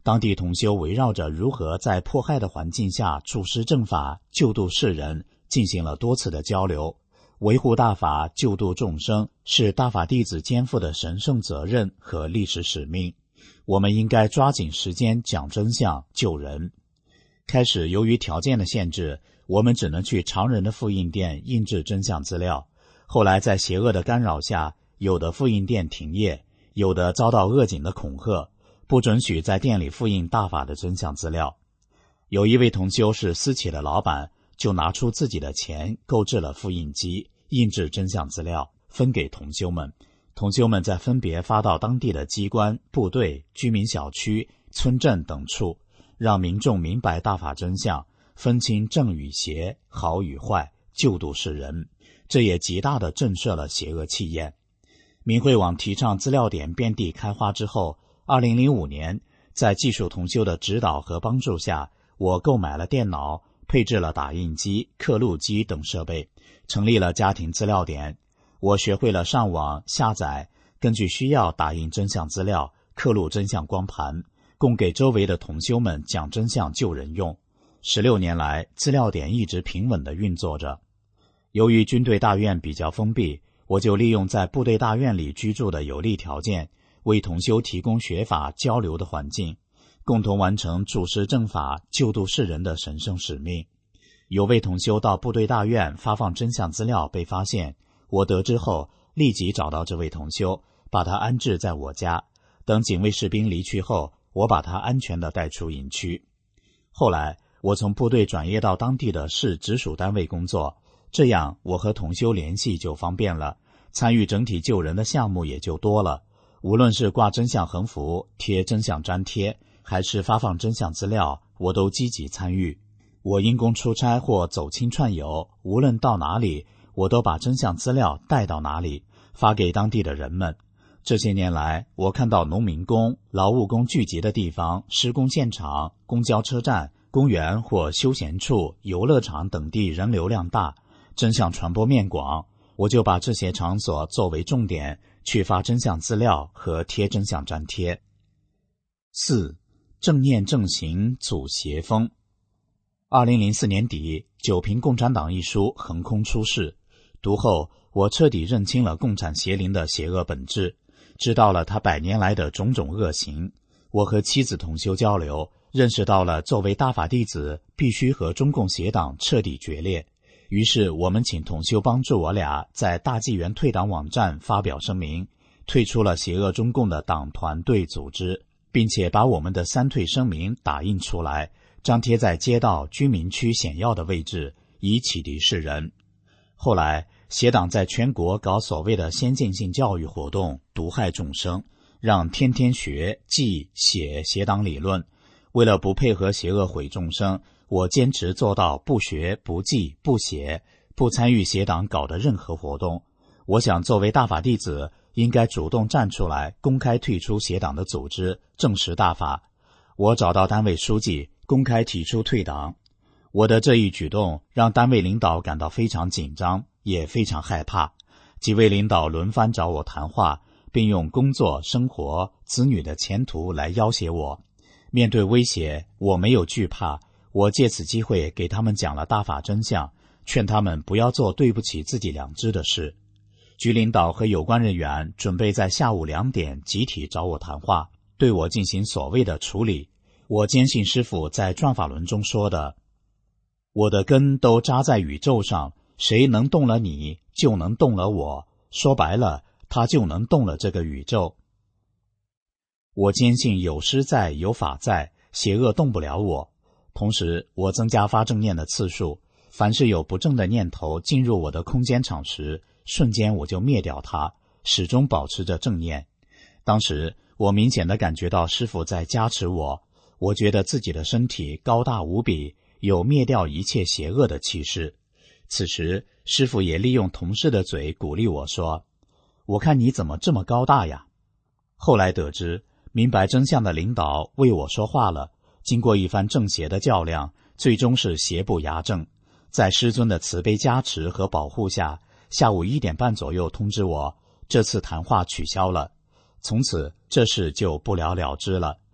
[SPEAKER 3] 当地同修围绕着如何在迫害的环境下处施正法、救度世人，进行了多次的交流。维护大法、救度众生是大法弟子肩负的神圣责任和历史使命，我们应该抓紧时间讲真相、救人。开始由于条件的限制，我们只能去常人的复印店印制真相资料。后来在邪恶的干扰下，有的复印店停业，有的遭到恶警的恐吓，不准许在店里复印大法的真相资料。有一位同修是私企的老板，就拿出自己的钱购置了复印机，印制真相资料，分给同修们。同修们再分别发到当地的机关、部队、居民小区、村镇等处，让民众明白大法真相，分清正与邪、好与坏，救度世人。这也极大地震慑了邪恶气焰。明慧网提倡资料点遍地开花之后，二零零五年，在技术同修的指导和帮助下，我购买了电脑，配置了打印机、刻录机等设备，成立了家庭资料点。我学会了上网下载，根据需要打印真相资料，刻录真相光盘，供给周围的同修们讲真相救人用。十六年来，资料点一直平稳地运作着。由于军队大院比较封闭，我就利用在部队大院里居住的有利条件，为同修提供学法交流的环境，共同完成主持正法、救度世人的神圣使命。有位同修到部队大院发放真相资料被发现，我得知后立即找到这位同修，把他安置在我家。等警卫士兵离去后，我把他安全地带出营区。后来我从部队转业到当地的市直属单位工作，这样我和同修联系就方便了，参与整体救人的项目也就多了。无论是挂真相横幅、贴真相粘贴，还是发放真相资料，我都积极参与。我因公出差或走亲串友，无论到哪里，我都把真相资料带到哪里，发给当地的人们。这些年来，我看到农民工、劳务工聚集的地方、施工现场、公交车站、公园或休闲处、游乐场等地人流量大，真相传播面广，我就把这些场所作为重点，去发真相资料和贴真相粘贴。四、正念正行阻邪风。二零零四年底，《九评共产党》一书横空出世，读后我彻底认清了共产邪灵的邪恶本质，知道了他百年来的种种恶行。我和妻子同修交流，认识到了作为大法弟子必须和中共邪党彻底决裂。于是我们请同修帮助我俩在大纪元退党网站发表声明，退出了邪恶中共的党团队组织，并且把我们的三退声明打印出来，张贴在街道、居民区显要的位置，以启迪世人。后来邪党在全国搞所谓的先进性教育活动，毒害众生，让天天学、记、写邪党理论。为了不配合邪恶毁众生，我坚持做到不学、不记、不写，不参与邪党搞的任何活动。我想作为大法弟子，应该主动站出来，公开退出邪党的组织，证实大法。我找到单位书记，公开提出退党。我的这一举动让单位领导感到非常紧张，也非常害怕。几位领导轮番找我谈话，并用工作、生活、子女的前途来要挟我。面对威胁，我没有惧怕，我借此机会给他们讲了大法真相，劝他们不要做对不起自己良知的事。局领导和有关人员准备在下午两点集体找我谈话，对我进行所谓的处理。我坚信师父在转法轮中说的，我的根都扎在宇宙上，谁能动了你，就能动了我。说白了，他就能动了这个宇宙。我坚信有师在，有法在，邪恶动不了我。同时，我增加发正念的次数，凡是有不正的念头进入我的空间场时，瞬间我就灭掉它，始终保持着正念。当时，我明显地感觉到师父在加持我，我觉得自己的身体高大无比，有灭掉一切邪恶的气势。此时，师父也利用同事的嘴鼓励我说，我看你怎么这么高大呀。后来得知，明白真相的领导为我说话了，经过一番正邪的较量，最终是邪不压正。在师尊的慈悲加持和保护下，下午一点半左右通知我，这次谈话取消了。从此这事就不了了之了。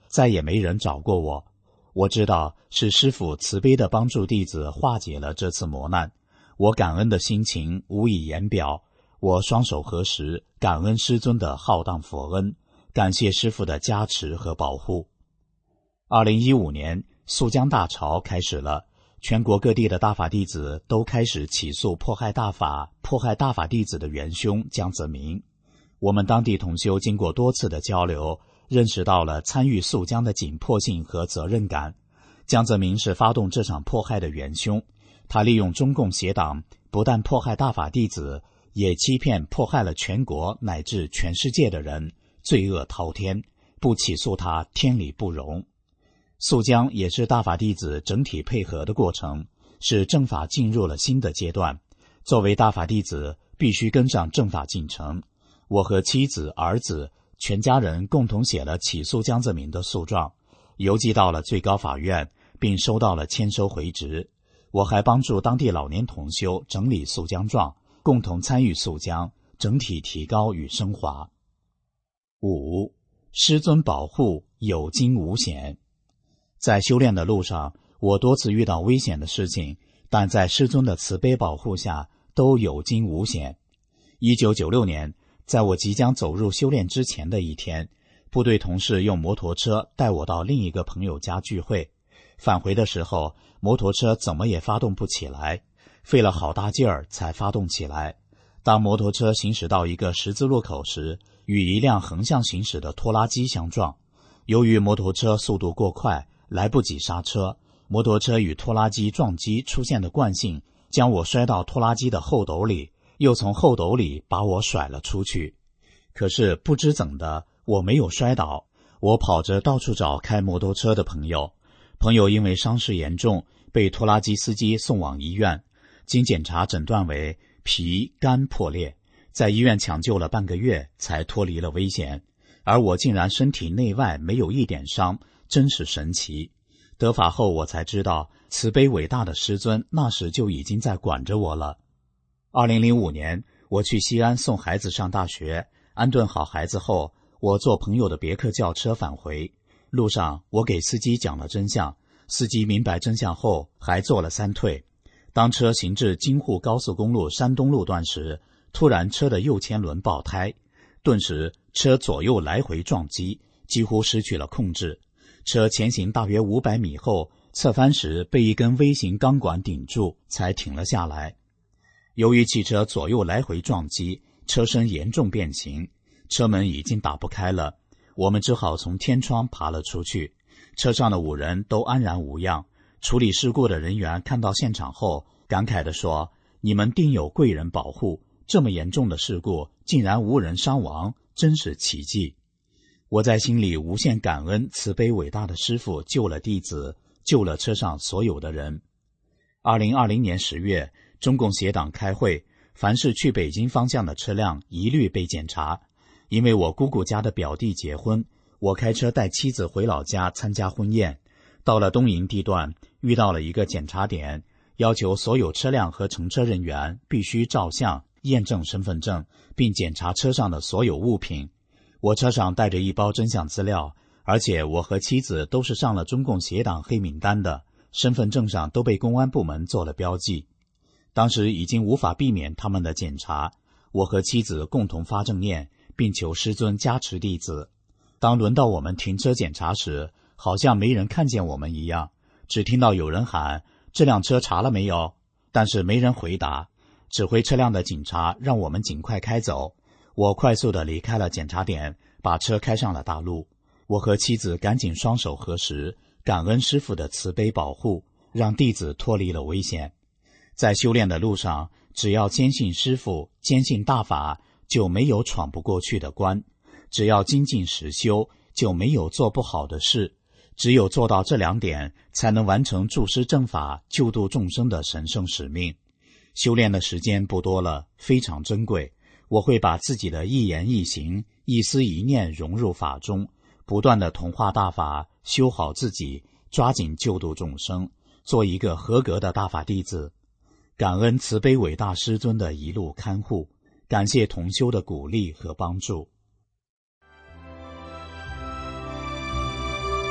[SPEAKER 3] 再也没人找过我。我知道是师父慈悲地帮助弟子化解了这次磨难，我感恩的心情无以言表。我双手合十，感恩师尊的浩荡佛恩，感谢师父的加持和保护。二零一五年，肃江大潮开始了，全国各地的大法弟子都开始起诉迫害大法、迫害大法弟子的元凶江泽民。我们当地同修经过多次的交流，认识到了参与肃江的紧迫性和责任感。江泽民是发动这场迫害的元凶，他利用中共邪党不但迫害大法弟子，也欺骗迫害了全国乃至全世界的人，罪恶滔天，不起诉他天理不容。肃江也是大法弟子整体配合的过程，使正法进入了新的阶段。作为大法弟子，必须跟上正法进程。我和妻子、儿子全家人共同写了起诉江泽民的诉状，邮寄到了最高法院，并收到了签收回执。我还帮助当地老年同修整理肃江状，共同参与肃江整体提高与升华。五、师尊保护，有惊无险。在修炼的路上，我多次遇到危险的事情，但在师尊的慈悲保护下，都有惊无险。一九九六年，在我即将走入修炼之前的一天，部队同事用摩托车带我到另一个朋友家聚会。返回的时候，摩托车怎么也发动不起来，费了好大劲儿才发动起来。当摩托车行驶到一个十字路口时，与一辆横向行驶的拖拉机相撞。由于摩托车速度过快，来不及刹车，摩托车与拖拉机撞击出现的惯性，将我摔到拖拉机的后斗里，又从后斗里把我甩了出去。可是不知怎的，我没有摔倒，我跑着到处找开摩托车的朋友。朋友因为伤势严重，被拖拉机司机送往医院，经检查诊断为脾肝破裂，在医院抢救了半个月才脱离了危险。而我竟然身体内外没有一点伤，真是神奇。得法后我才知道，慈悲伟大的师尊那时就已经在管着我了。二零零五年，我去西安送孩子上大学，安顿好孩子后，我坐朋友的别克轿车返回。路上，我给司机讲了真相，司机明白真相后还做了三退。当车行至京沪高速公路山东路段时，突然车的右前轮爆胎，顿时车左右来回撞击，几乎失去了控制。车前行大约五百米后，侧翻时被一根微型钢管顶住，才停了下来。由于汽车左右来回撞击，车身严重变形，车门已经打不开了，我们只好从天窗爬了出去。车上的五人都安然无恙。处理事故的人员看到现场后，感慨地说：“你们定有贵人保护，这么严重的事故竟然无人伤亡，真是奇迹。”我在心里无限感恩慈悲伟大的师父救了弟子，救了车上所有的人。二零二零年十月，中共协党开会，凡是去北京方向的车辆一律被检查。因为我姑姑家的表弟结婚，我开车带妻子回老家参加婚宴。到了东营地段，遇到了一个检查点，要求所有车辆和乘车人员必须照相验证身份证，并检查车上的所有物品。我车上带着一包真相资料，而且我和妻子都是上了中共协党黑名单的，身份证上都被公安部门做了标记。当时已经无法避免他们的检查，我和妻子共同发正念，并求师尊加持弟子。当轮到我们停车检查时，好像没人看见我们一样，只听到有人喊：“这辆车查了没有？”但是没人回答。指挥车辆的警察让我们尽快开走。我快速地离开了检查点，把车开上了大路。我和妻子赶紧双手合十，感恩师父的慈悲保护，让弟子脱离了危险。在修炼的路上，只要坚信师父，坚信大法，就没有闯不过去的关；只要精进实修，就没有做不好的事。只有做到这两点，才能完成助师正法、救度众生的神圣使命。修炼的时间不多了，非常珍贵。我会把自己的一言一行、一思一念融入法中，不断地同化大法，修好自己，抓紧救度众生，做一个合格的大法弟子。感恩慈悲伟大师尊的一路看护，感谢同修的鼓励和帮助。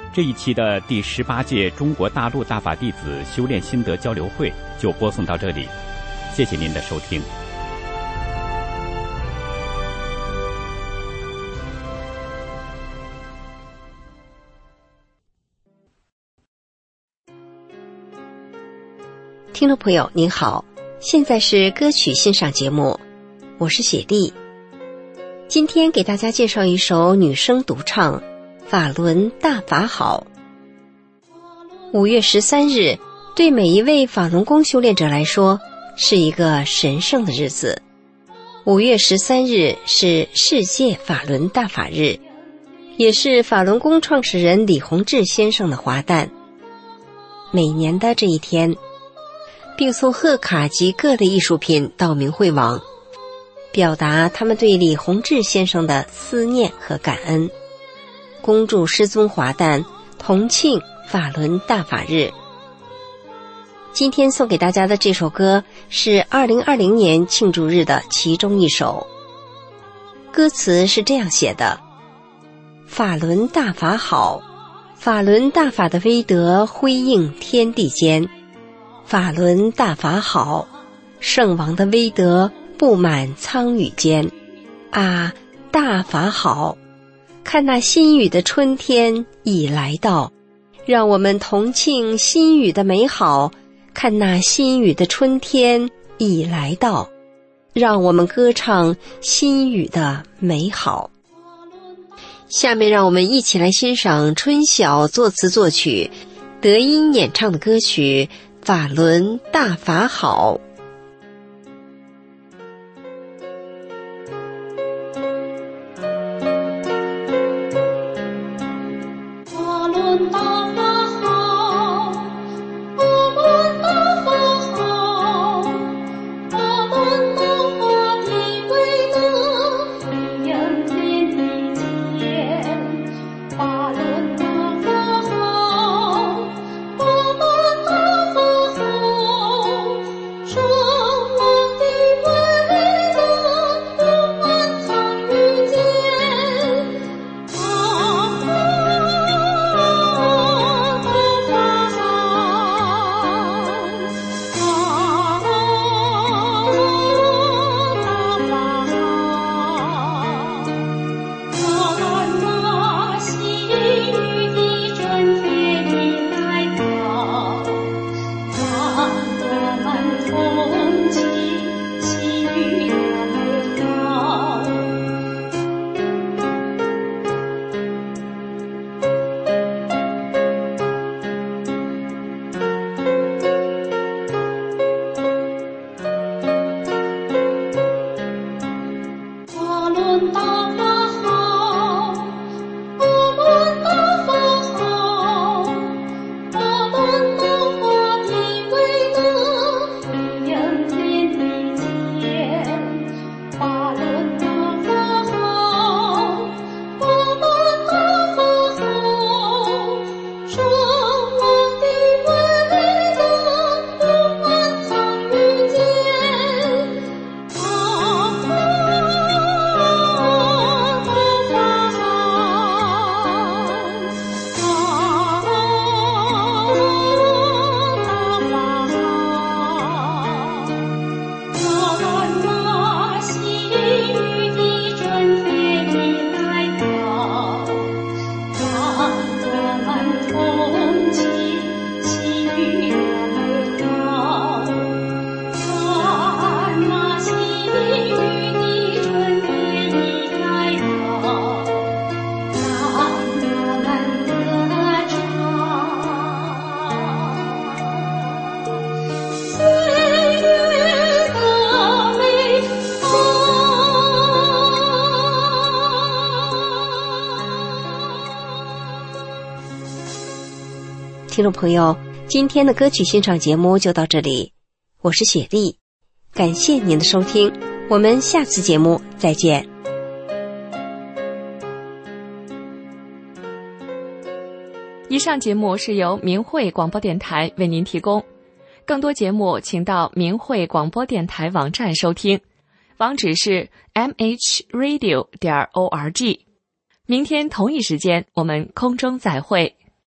[SPEAKER 1] 这一期的第十八届中国大陆大法弟子修炼心得交流会就播送到这里，谢谢您的收听。
[SPEAKER 5] 听众朋友您好，现在是歌曲欣赏节目，我是雪莉。今天给大家介绍一首女声独唱法轮大法好。五月十三日对每一位法轮功修炼者来说是一个神圣的日子。五月十三日是世界法轮大法日，也是法轮功创始人李洪志先生的华诞。每年的这一天，并送贺卡及各类艺术品到明慧网，表达他们对李洪志先生的思念和感恩，恭祝师宗华诞，同庆法轮大法日。今天送给大家的这首歌是二零二零年庆祝日的其中一首。歌词是这样写的：法轮大法好，法轮大法的威德辉映天地间，法轮大法好，圣王的威德布满苍宇间。啊，大法好，看那新雨的春天已来到，让我们同庆新雨的美好。看那新雨的春天已来到，让我们歌唱新雨的美好。下面让我们一起来欣赏春晓作词作曲，德音演唱的歌曲《法轮大法好》。听众朋友，今天的歌曲欣赏节目就到这里，我是雪莉，感谢您的收听，我们下次节目再见。
[SPEAKER 6] 以上节目是由明慧广播电台为您提供，更多节目请到明慧广播电台网站收听，网址是 m h radio 点 org。明天同一时间我们空中再会。